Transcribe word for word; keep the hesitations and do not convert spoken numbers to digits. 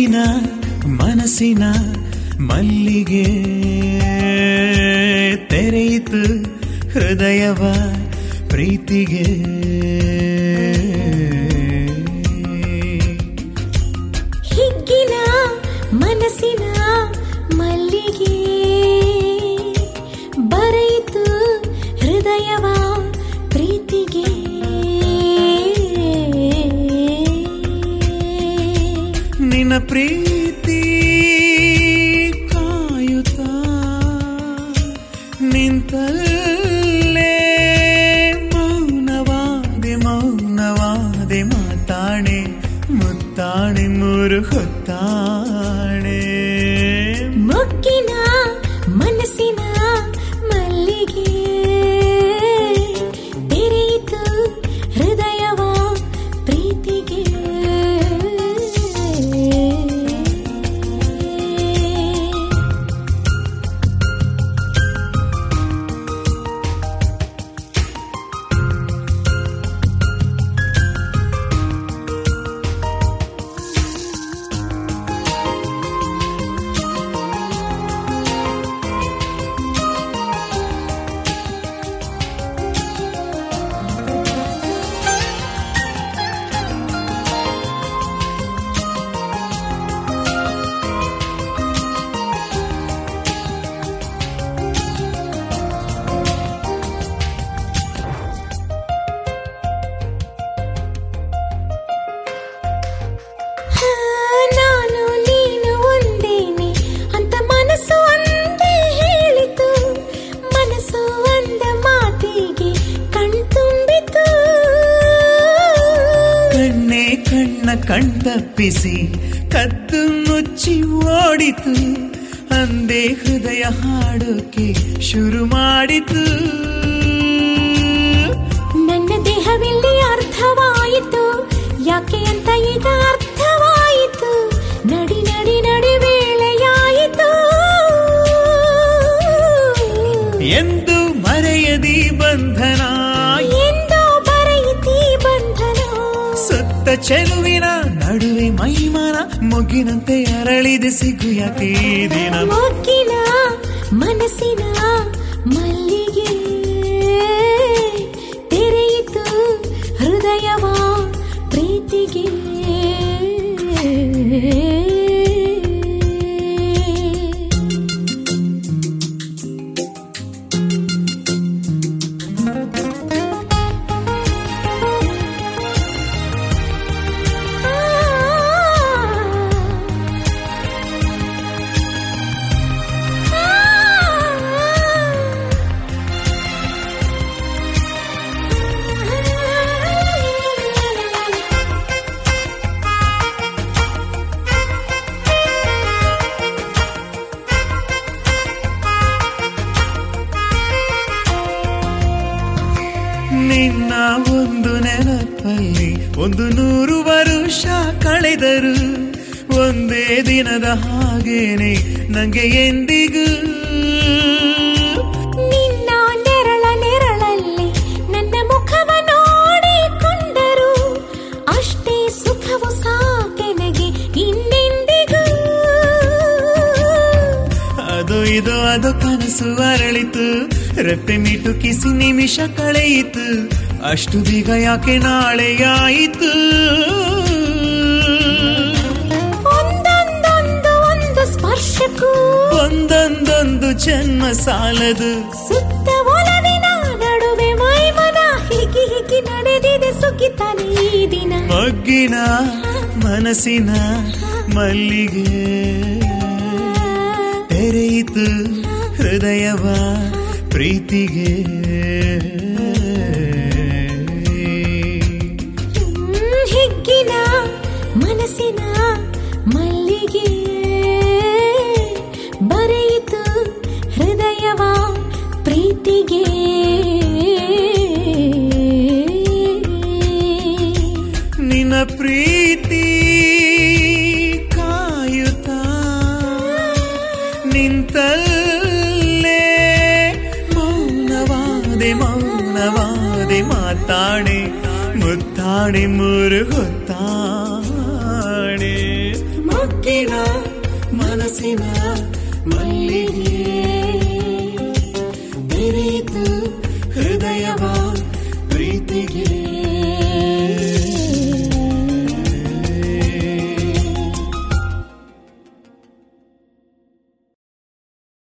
ಹಿಗ್ಗಿನ ಮನಸ್ಸಿನ ಮಲ್ಲಿಗೆ ತೆರೆಯಿತು ಹೃದಯವ ಪ್ರೀತಿಗೆ. ಹಿಗ್ಗಿನ ಮನಸ್ಸಿನ ಮಲ್ಲಿಗೆ ಬರೆಯಿತು ಹೃದಯವ ಪ್ರೀತಿಗೆ. ನಿನ್ನ ಪ್ರೀತಿ ಕಾಯುತ್ತಾ ನಿಂತಲ್ಲೇ ಮೌನವಾದೆ ಮೌನವಾದೆ ಮಾತಾಣೆ ಮುತ್ತಾಣೆ ಮೂರು ಹೊತ್ತಾಣೆ. ಮೊಗ್ಗಿನ ಮನಸ್ಸಿನ ಮಲ್ಲಿಗೆ ತೆರೆಯಿತು ಹೃದಯವ ಪ್ರೀತಿಗೆ. ನಾನು ನೀನು ಒಂದೇನೆ ಅಂತ ಮನಸ್ಸು ಒಂದೇ ಹೇಳಿತು. ಮನಸ್ಸು ಒಂದ ಮಾತಿಗೆ ಕಣ್ತುಂಬಿತು. ಕಣ್ಣೆ ಕಣ್ಣ ಕಣ್ತಪ್ಪಿಸಿ ಕದ್ದು ಮುಚ್ಚಿ ಓಡಿತು. ಅಂದೇ ಹೃದಯ ಹಾಡೋಕೆ ಶುರು ಮಾಡಿತು. ನನ್ನ ದೇಹವಿಲ್ಲಿ ಅರ್ಥವಾಯಿತು ಯಾಕೆ ಅಂತ ಈಗ ಅರ್ಥವಾಯಿತು. ನಡಿ ನಡಿ ನಡಿ ವೇಳೆಯಾಯಿತು. ಎಂದು ಮರೆಯದಿ ಬಂಧನ ಎಂದು ಬರೆಯಿತಿ ಬಂಧನ. ಸುತ್ತ ಚೆಲುವಿನ ನಡುವೆ ಮೈಮನ ಮೊಗ್ಗಿನಂತೆ ಅರಳಿದೆ ಸಿಗು ಯಾಕೆ ಈ ದಿನ. ಮೊಗ್ಗಿನ ಮನಸ್ಸಿನ ಮಲ್ಲಿಗೆ ತೆರೆಯಿತು ಹೃದಯವ ಪ್ರೀತಿಗೆ. ನಿನ್ನ ಒಂದು ನೆನಪಲ್ಲಿ ಒಂದು ನೂರು ವರುಷ ಕಳೆದರು. ಒಂದೇ ದಿನದ ಹಾಗೇನೆ ನಂಗೆ ಎಂದಿಗೂ. ನಿನ್ನ ನೆರಳ ನೆರಳಲ್ಲಿ ನನ್ನ ಮುಖವ ನೋಡಿಕೊಂಡರು. ಅಷ್ಟೇ ಸುಖವು ಸಾಕೆನಗೆ ಇನ್ನೆಂದಿಗೂ. ಅದು ಇದು ಅದು ಕನಸು ಅರಳಿತು. ರೆಪ್ಪೆ ಮೀಟು ಕಿಸಿ ನಿಮಿಷ ಕಳೆಯಿತು. ಅಷ್ಟು ಬೇಗ ಯಾಕೆ ನಾಳೆಯಾಯಿತು. ಒಂದೊಂದೊಂದು ಒಂದು ಸ್ಪರ್ಶಕ್ಕೂ ಒಂದೊಂದೊಂದು ಜನ್ಮ ಸಾಲದು. ಸುತ್ತ ಒಲವಿನ ನಡುವೆ ಮೈಮನ ಹಿಗಿ ಹಿಗಿ ನಡೆದಿದೆ ಸುಖಿತಾನೆ ಈ ದಿನ. ಮೊಗ್ಗಿನ ಮನಸ್ಸಿನ ಮಲ್ಲಿಗೆ ತೆರೆಯಿತು ಹೃದಯವ ಪ್ರೀತಿಗೆ. ಹಿಗ್ಗಿನ ಮನಸ್ಸಿನ ಮಲ್ಲಿಗೆ ಬರೆಯಿತು ಹೃದಯವ ಪ್ರೀತಿಗೆ. ನಿನ್ನ ಪ್ರೀತಿ ಕಾಯುತ್ತಾ ನಿಂತಲ್ಲೇ ಮೌನವಾದೆ ಮೌನವಾದೆ ಮಾತಾಣೆ ಮುತ್ತಾಣೆ ಮೂರು ಹೊತ್ತಾಣೆ. ಸೋಕಿನ ಮನಸ್ಸಿನ ಮಲ್ಲಿಗೆ